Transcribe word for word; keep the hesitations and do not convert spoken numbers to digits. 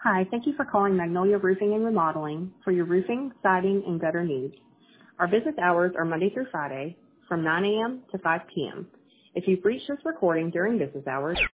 Hi, thank you for calling Magnolia Roofing and Remodeling for your roofing, siding, and gutter needs. Our business hours are Monday through Friday from nine a.m. to five p.m. If you've reached this recording during business hours,